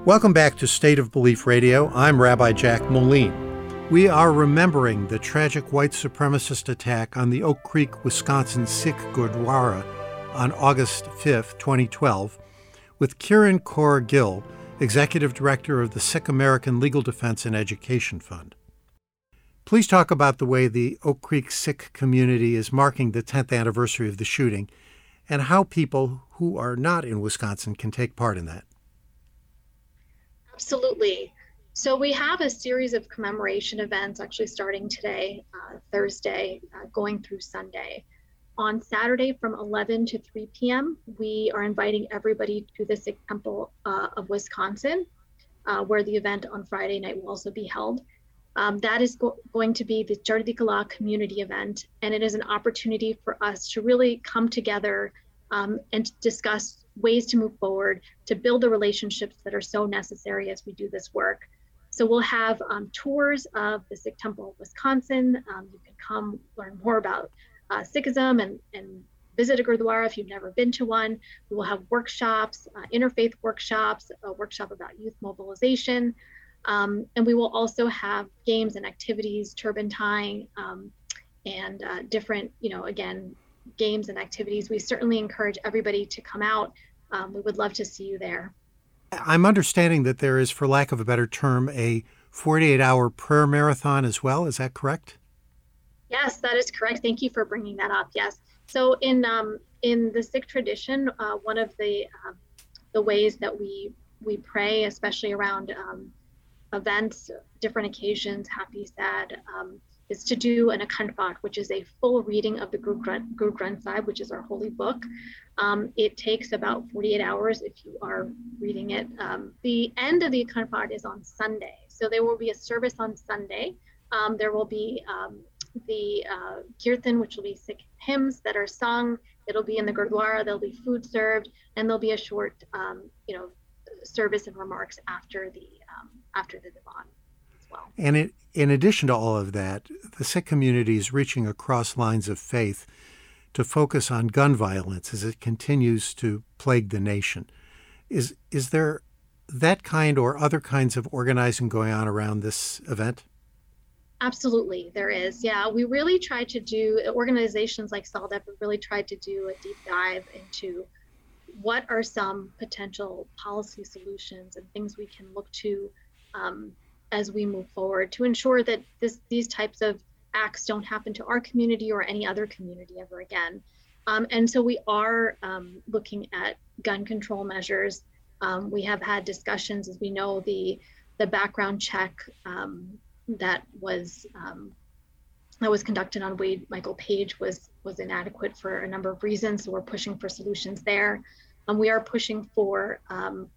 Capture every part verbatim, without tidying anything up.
Welcome back to State of Belief Radio. I'm Rabbi Jack Moline. We are remembering the tragic white supremacist attack on the Oak Creek, Wisconsin Sikh Gurdwara on August fifth, twenty twelve, with Kiran Kaur Gill, Executive Director of the Sikh American Legal Defense and Education Fund. Please talk about the way the Oak Creek Sikh community is marking the tenth anniversary of the shooting and how people who are not in Wisconsin can take part in that. Absolutely. So we have a series of commemoration events actually starting today, uh, Thursday, uh, going through Sunday. On Saturday from eleven to three p.m., we are inviting everybody to the Sikh Temple uh, of Wisconsin, uh, where the event on Friday night will also be held. Um, that is go- going to be the Chardi Kala community event, and it is an opportunity for us to really come together um, and to discuss ways to move forward, to build the relationships that are so necessary as we do this work. So we'll have um, tours of the Sikh Temple of Wisconsin. Um, you can come learn more about uh, Sikhism and, and visit a Gurdwara if you've never been to one. We will have workshops, uh, interfaith workshops, a workshop about youth mobilization. Um, and we will also have games and activities, turban tying, um, and uh, different, you know, again, games and activities. We certainly encourage everybody to come out. Um, we would love to see you there. I'm understanding that there is, for lack of a better term, a forty-eight hour prayer marathon as well. Is that correct? Yes, that is correct. Thank you for bringing that up. Yes. So in um, in the Sikh tradition, uh, one of the uh, the ways that we we pray, especially around um, events, different occasions, happy, sad, um, is to do an Akhand Path, which is a full reading of the Guru Granth, Guru Granth Sahib, which is our holy book. Um, it takes about forty-eight hours if you are reading it. Um, the end of the Akhand Path is on Sunday. So there will be a service on Sunday. Um, there will be um, the uh, Kirtan, which will be Sikh hymns that are sung. It'll be in the Gurdwara, there'll be food served, and there'll be a short, um, you know, service and remarks after the um, after the Divan as well. And it, in addition to all of that, the Sikh community is reaching across lines of faith to focus on gun violence as it continues to plague the nation. Is is there that kind or other kinds of organizing going on around this event? Absolutely, there is. Yeah, we really try to do, organizations like SALDEP have really tried to do a deep dive into what are some potential policy solutions and things we can look to um, as we move forward to ensure that this these types of acts don't happen to our community or any other community ever again. Um, and so we are um, looking at gun control measures. Um, we have had discussions, as we know, the the background check um, that was um, that was conducted on Wade Michael Page was was inadequate for a number of reasons. So we're pushing for solutions there. Um, we are pushing for um,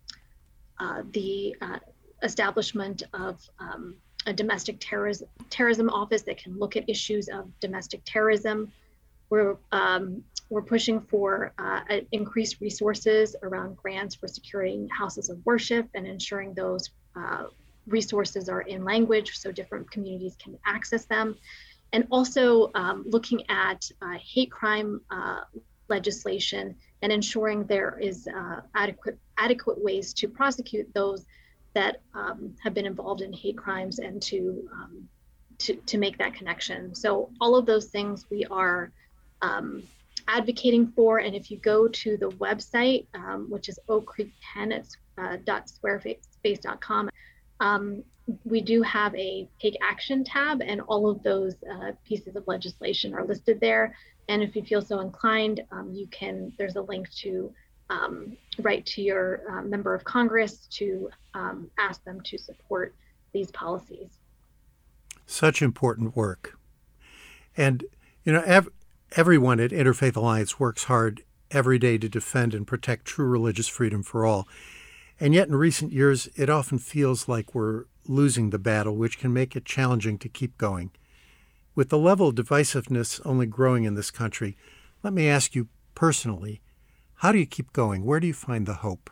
uh, the uh, establishment of um, a domestic terrorism terrorism office that can look at issues of domestic terrorism. We're um, we're pushing for uh, increased resources around grants for securing houses of worship and ensuring those uh, resources are in language so different communities can access them. And also um, looking at uh, hate crime uh, legislation and ensuring there is uh, adequate adequate ways to prosecute those that um, have been involved in hate crimes and to, um, to to make that connection. So all of those things we are um, advocating for. And if you go to the website, um, which is oak creek ten at uh, .squarespace dot com, um, we do have a take action tab, and all of those uh, pieces of legislation are listed there. And if you feel so inclined, um, you can, there's a link to um, write to your uh, member of Congress to um, ask them to support these policies. Such important work. And, you know, ev- everyone at Interfaith Alliance works hard every day to defend and protect true religious freedom for all. And yet in recent years, it often feels like we're losing the battle, which can make it challenging to keep going. With the level of divisiveness only growing in this country, let me ask you personally, how do you keep going? Where do you find the hope?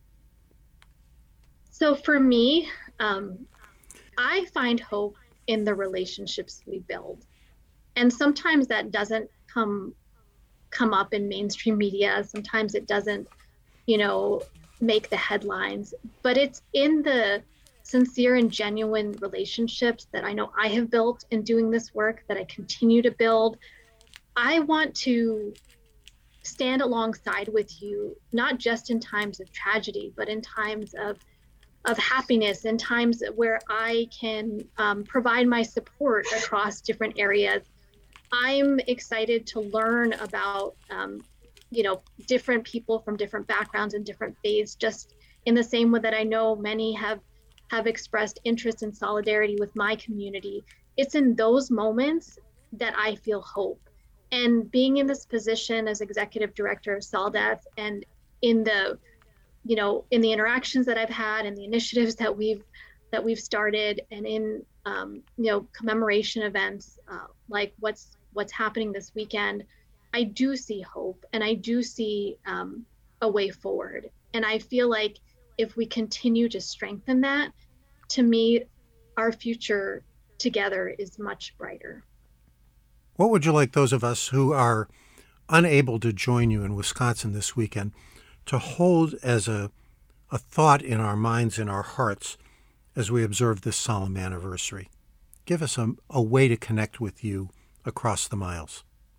So for me, um, I find hope in the relationships we build. And sometimes that doesn't come come up in mainstream media. Sometimes it doesn't, you know, make the headlines, but it's in the sincere and genuine relationships that I know I have built in doing this work, that I continue to build. I want to stand alongside with you, not just in times of tragedy, but in times of of happiness, in times where I can um, provide my support across different areas. I'm excited to learn about, um, you know, different people from different backgrounds and different faiths, just in the same way that I know many have have expressed interest and solidarity with my community. It's in those moments that I feel hope. And being in this position as executive director of SALDEF, and in the, you know, in the interactions that I've had and the initiatives that we've that we've started, and in um, you know, commemoration events uh, like what's what's happening this weekend, I do see hope, and I do see um, a way forward. And I feel like if we continue to strengthen that, to me, our future together is much brighter. What would you like those of us who are unable to join you in Wisconsin this weekend to hold as a, a thought in our minds and our hearts as we observe this solemn anniversary? Give us a, a way to connect with you across the miles.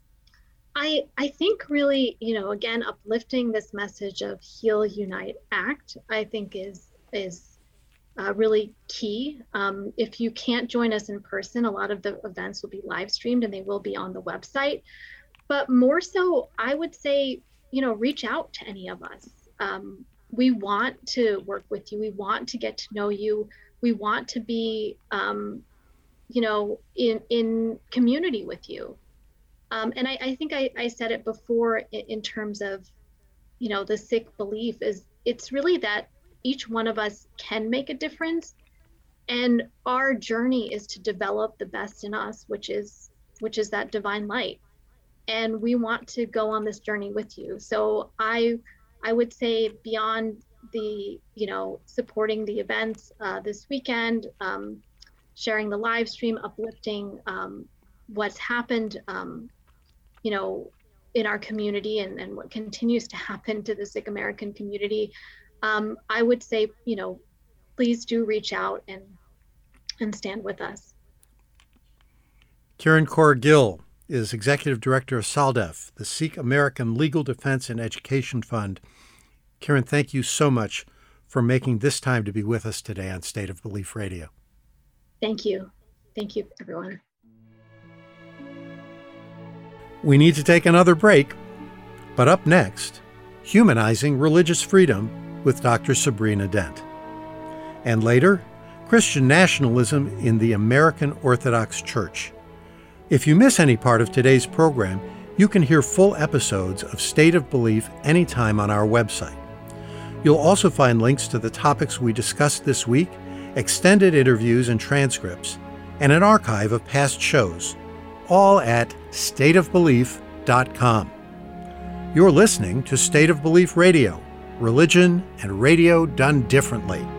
I, I think really, you know, again, uplifting this message of Heal, Unite, Act, I think is is uh, really key. Um, if you can't join us in person, a lot of the events will be live streamed and they will be on the website. But more so, I would say, you know, reach out to any of us. Um, we want to work with you. We want to get to know you. We want to be, um, you know, in, in community with you. Um, and I, I think I, I said it before in, in terms of, you know, the Sikh belief is it's really that each one of us can make a difference. And our journey is to develop the best in us, which is which is that divine light. And we want to go on this journey with you. So I I would say beyond the, you know, supporting the events uh, this weekend, um, sharing the live stream, uplifting um, what's happened, um, you know, in our community and, and what continues to happen to the Sikh American community, um, I would say, you know, please do reach out and and stand with us. Kiran Kaur Gill is Executive Director of SALDEF, the Sikh American Legal Defense and Education Fund. Kiran, thank you so much for making this time to be with us today on State of Belief Radio. Thank you. Thank you, everyone. We need to take another break, but up next, Humanizing Religious Freedom with Doctor Sabrina Dent. And later, Christian nationalism in the American Orthodox Church. If you miss any part of today's program, you can hear full episodes of State of Belief anytime on our website. You'll also find links to the topics we discussed this week, extended interviews and transcripts, and an archive of past shows, all at state of belief dot com. You're listening to State of Belief Radio, religion and radio done differently.